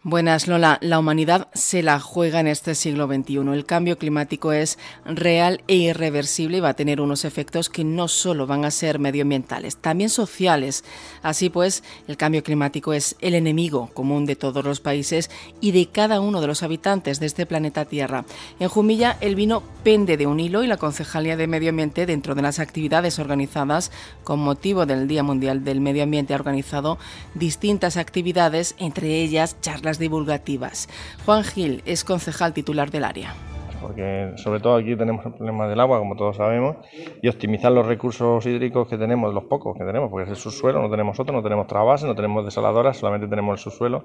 Buenas, Lola. La humanidad se la juega en este siglo XXI. El cambio climático es real e irreversible y va a tener unos efectos que no solo van a ser medioambientales, también sociales. Así pues, el cambio climático es el enemigo común de todos los países y de cada uno de los habitantes de este planeta Tierra. En Jumilla, el vino pende de un hilo y la Concejalía de Medio Ambiente, dentro de las actividades organizadas con motivo del Día Mundial del Medio Ambiente, ha organizado distintas actividades, entre ellas charlas divulgativas. Juan Gil es concejal titular del área. Porque sobre todo aquí tenemos el problema del agua, como todos sabemos, y optimizar los recursos hídricos que tenemos, los pocos que tenemos, porque es el subsuelo, no tenemos otro, no tenemos trasvase, no tenemos desaladoras, solamente tenemos el subsuelo,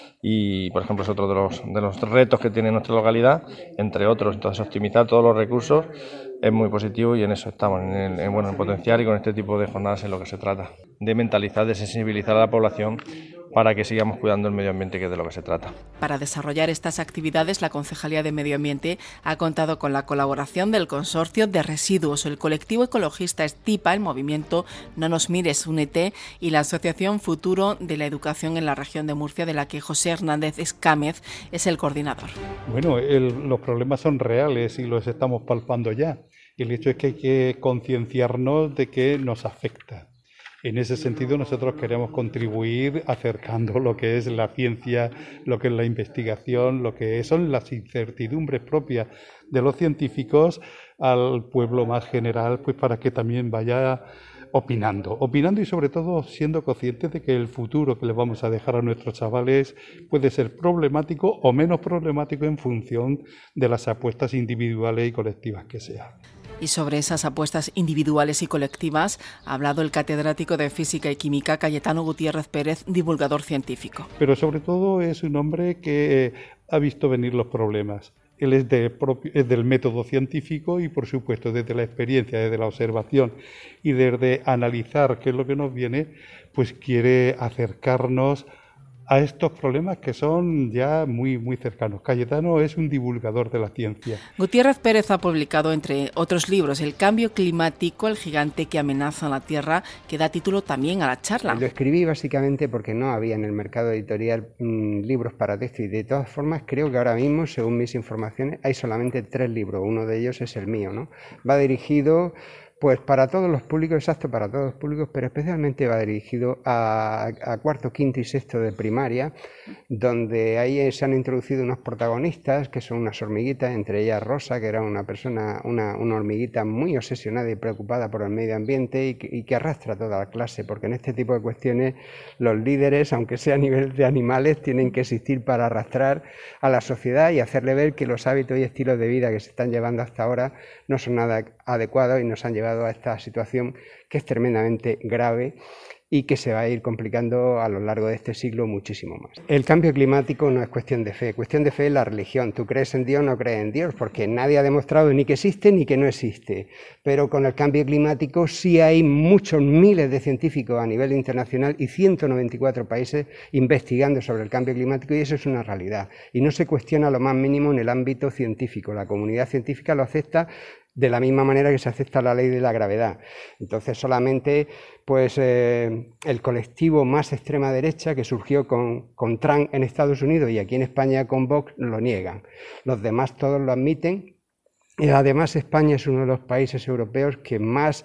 y por ejemplo es otro de los retos que tiene nuestra localidad, entre otros. Entonces optimizar todos los recursos es muy positivo y en eso estamos, en potenciar, y con este tipo de jornadas es lo que se trata, de mentalizar, de sensibilizar a la población para que sigamos cuidando el medio ambiente, que es de lo que se trata. Para desarrollar estas actividades, la Concejalía de Medio Ambiente ha contado con la colaboración del Consorcio de Residuos, el colectivo ecologista Estipa, el movimiento No nos mires, únete, y la Asociación Futuro de la Educación en la región de Murcia, de la que José Hernández Escámez es el coordinador. Bueno, los problemas son reales y los estamos palpando ya. El hecho es que hay que concienciarnos de que nos afecta. En ese sentido, nosotros queremos contribuir acercando lo que es la ciencia, lo que es la investigación, lo que son las incertidumbres propias de los científicos al pueblo más general, pues para que también vaya opinando y sobre todo siendo conscientes de que el futuro que les vamos a dejar a nuestros chavales puede ser problemático o menos problemático en función de las apuestas individuales y colectivas que sean. Y sobre esas apuestas individuales y colectivas ha hablado el catedrático de Física y Química Cayetano Gutiérrez Pérez, divulgador científico. Pero sobre todo es un hombre que ha visto venir los problemas. Él es del método científico y, por supuesto, desde la experiencia, desde la observación y desde analizar qué es lo que nos viene, pues quiere acercarnos a estos problemas que son ya muy, muy cercanos. Cayetano es un divulgador de la ciencia. Gutiérrez Pérez ha publicado, entre otros libros, El cambio climático, el gigante que amenaza a la Tierra, que da título también a la charla. Lo escribí básicamente porque no había en el mercado editorial libros para texto, y de todas formas creo que ahora mismo, según mis informaciones, hay solamente 3 libros. Uno de ellos es el mío, ¿no? Va dirigido pues para todos los públicos, exacto, para todos los públicos, pero especialmente va dirigido a cuarto, quinto y sexto de primaria, donde ahí se han introducido unos protagonistas que son unas hormiguitas, entre ellas Rosa, que era una persona, una hormiguita muy obsesionada y preocupada por el medio ambiente y que arrastra a toda la clase, porque en este tipo de cuestiones los líderes, aunque sea a nivel de animales, tienen que existir para arrastrar a la sociedad y hacerle ver que los hábitos y estilos de vida que se están llevando hasta ahora no son nada adecuados y nos han llevado a esta situación que es tremendamente grave y que se va a ir complicando a lo largo de este siglo muchísimo más. El cambio climático no es cuestión de fe es la religión. Tú crees en Dios o no crees en Dios, porque nadie ha demostrado ni que existe ni que no existe. Pero con el cambio climático sí hay muchos miles de científicos a nivel internacional y 194 países investigando sobre el cambio climático, y eso es una realidad. Y no se cuestiona lo más mínimo en el ámbito científico. La comunidad científica lo acepta de la misma manera que se acepta la ley de la gravedad. Entonces solamente pues el colectivo más extrema derecha, que surgió con Trump en Estados Unidos y aquí en España con Vox, lo niegan. Los demás todos lo admiten. Y además España es uno de los países europeos que más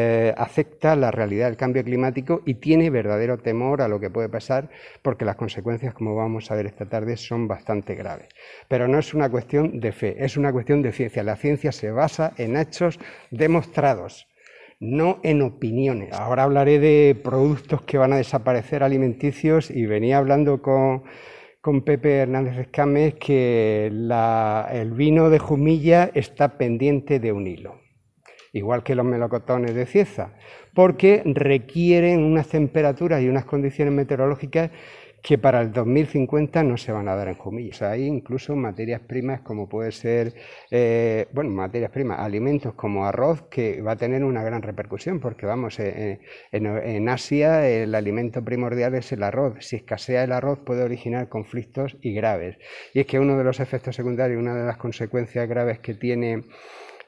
acepta la realidad del cambio climático y tiene verdadero temor a lo que puede pasar, porque las consecuencias, como vamos a ver esta tarde, son bastante graves. Pero no es una cuestión de fe, es una cuestión de ciencia. La ciencia se basa en hechos demostrados, no en opiniones. Ahora hablaré de productos que van a desaparecer alimenticios y venía hablando con Pepe Hernández Escámez que el vino de Jumilla está pendiente de un hilo, igual que los melocotones de Cieza, porque requieren unas temperaturas y unas condiciones meteorológicas que para el 2050 no se van a dar en Jumilla. O sea, hay incluso materias primas como puede ser, materias primas, alimentos como arroz, que va a tener una gran repercusión, porque vamos, en Asia el alimento primordial es el arroz. Si escasea el arroz puede originar conflictos y graves. Y es que uno de los efectos secundarios, una de las consecuencias graves que tiene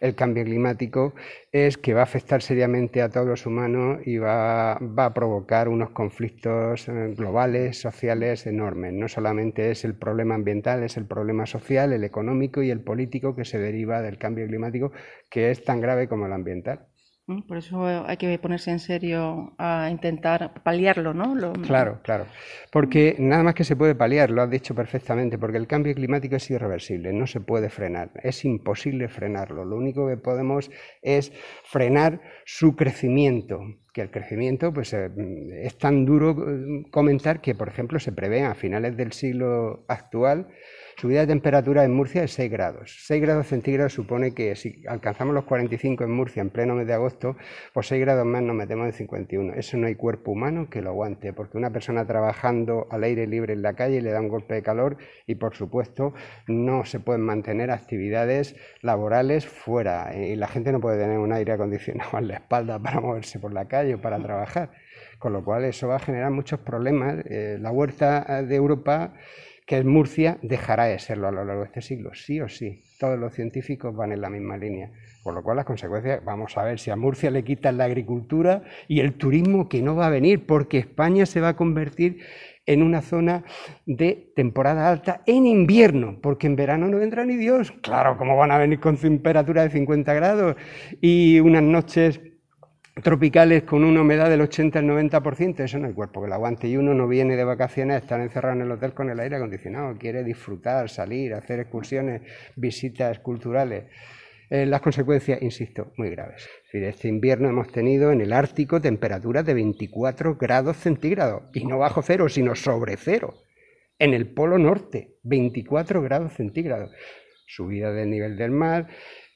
el cambio climático es que va a afectar seriamente a todos los humanos y va a provocar unos conflictos globales, sociales enormes. No solamente es el problema ambiental, es el problema social, el económico y el político que se deriva del cambio climático, que es tan grave como el ambiental. Por eso hay que ponerse en serio a intentar paliarlo, ¿no? Claro, porque nada más que se puede paliar, lo has dicho perfectamente, porque el cambio climático es irreversible, no se puede frenar, es imposible frenarlo. Lo único que podemos es frenar su crecimiento, que el crecimiento pues, es tan duro comentar que, por ejemplo, se prevé a finales del siglo actual subida de temperatura en Murcia de 6 grados. 6 grados centígrados supone que si alcanzamos los 45 en Murcia en pleno mes de agosto, pues 6 grados más nos metemos en 51. Eso no hay cuerpo humano que lo aguante, porque una persona trabajando al aire libre en la calle le da un golpe de calor y, por supuesto, no se pueden mantener actividades laborales fuera. Y la gente no puede tener un aire acondicionado en la espalda para moverse por la calle o para trabajar. Con lo cual eso va a generar muchos problemas. La huerta de Europa, que es Murcia, dejará de serlo a lo largo de este siglo, sí o sí. Todos los científicos van en la misma línea. Por lo cual las consecuencias, vamos a ver, si a Murcia le quitan la agricultura y el turismo, que no va a venir, porque España se va a convertir en una zona de temporada alta en invierno, porque en verano no vendrá ni Dios. Claro, ¿cómo van a venir con temperatura de 50 grados y unas noches tropicales con una humedad del 80 al 90%? Eso no hay cuerpo que lo aguante, y uno no viene de vacaciones a estar encerrado en el hotel con el aire acondicionado, quiere disfrutar, salir, hacer excursiones, visitas culturales. Las consecuencias, insisto, muy graves. Es decir, este invierno hemos tenido en el Ártico temperaturas de 24 grados centígrados, y no bajo cero, sino sobre cero. En el Polo Norte, 24 grados centígrados. Subida del nivel del mar,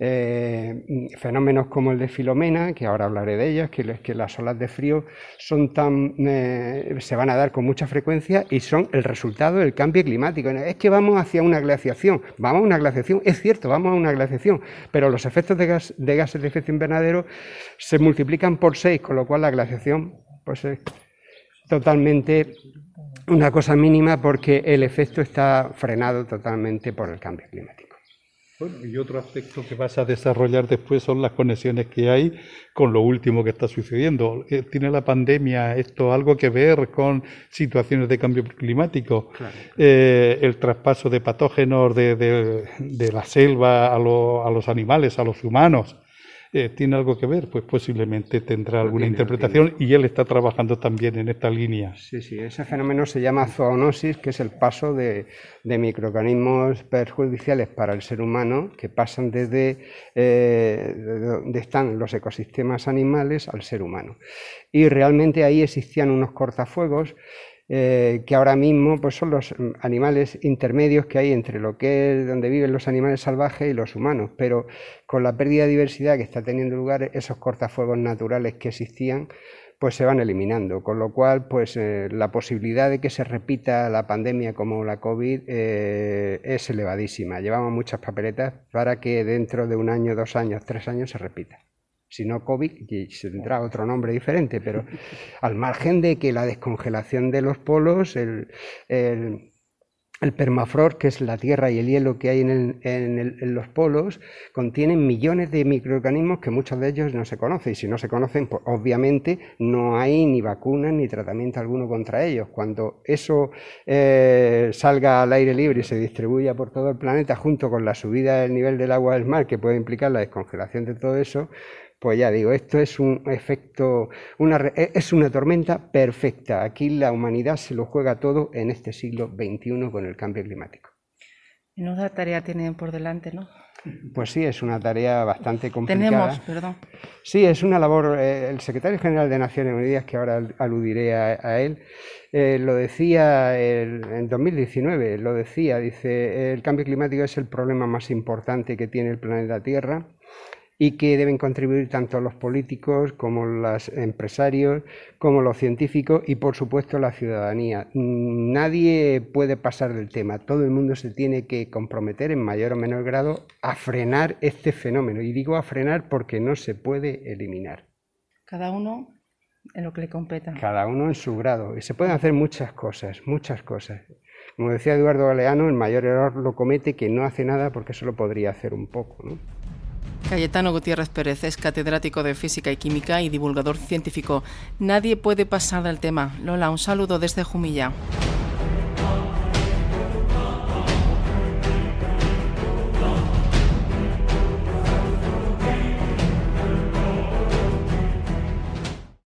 fenómenos como el de Filomena, que ahora hablaré de ellas, que las olas de frío son se van a dar con mucha frecuencia y son el resultado del cambio climático. Es que vamos hacia una glaciación, es cierto, vamos a una glaciación, pero los efectos de gases de efecto invernadero se multiplican por 6, con lo cual la glaciación pues, es totalmente una cosa mínima, porque el efecto está frenado totalmente por el cambio climático. Bueno, y otro aspecto que vas a desarrollar después son las conexiones que hay con lo último que está sucediendo. ¿Tiene la pandemia esto algo que ver con situaciones de cambio climático? Claro. El traspaso de patógenos de la selva a los animales, a los humanos. ¿Tiene algo que ver? Pues posiblemente tendrá alguna interpretación, y él está trabajando también en esta línea. Sí, ese fenómeno se llama zoonosis, que es el paso de microorganismos perjudiciales para el ser humano, que pasan desde donde están los ecosistemas animales al ser humano. Y realmente ahí existían unos cortafuegos que ahora mismo pues son los animales intermedios que hay entre lo que es donde viven los animales salvajes y los humanos, pero con la pérdida de diversidad que está teniendo lugar, esos cortafuegos naturales que existían pues se van eliminando, con lo cual pues la posibilidad de que se repita la pandemia como la COVID es elevadísima. Llevamos muchas papeletas para que dentro de 1 año, 2 años, 3 años se repita. Si no COVID, y tendrá otro nombre diferente, pero al margen de que la descongelación de los polos, el permafrost, que es la tierra y el hielo que hay en los polos, contienen millones de microorganismos que muchos de ellos no se conocen, y si no se conocen, pues obviamente no hay ni vacunas ni tratamiento alguno contra ellos. Cuando eso salga al aire libre y se distribuya por todo el planeta, junto con la subida del nivel del agua del mar, que puede implicar la descongelación de todo eso, pues ya digo, esto es un efecto, es una tormenta perfecta. Aquí la humanidad se lo juega todo en este siglo XXI con el cambio climático. Menuda tarea tienen por delante, ¿no? Pues sí, es una tarea bastante complicada. Sí, es una labor. El secretario general de Naciones Unidas, que ahora aludiré a él, lo decía en 2019, dice, el cambio climático es el problema más importante que tiene el planeta Tierra, y que deben contribuir tanto los políticos como los empresarios, como los científicos y, por supuesto, la ciudadanía. Nadie puede pasar del tema. Todo el mundo se tiene que comprometer en mayor o menor grado a frenar este fenómeno. Y digo a frenar porque no se puede eliminar. Cada uno en lo que le competa. Cada uno en su grado. Y se pueden hacer muchas cosas, muchas cosas. Como decía Eduardo Galeano, el mayor error lo comete que no hace nada porque solo podría hacer un poco, ¿no? Cayetano Gutiérrez Pérez es catedrático de Física y Química y divulgador científico. Nadie puede pasar del tema. Lola, un saludo desde Jumilla.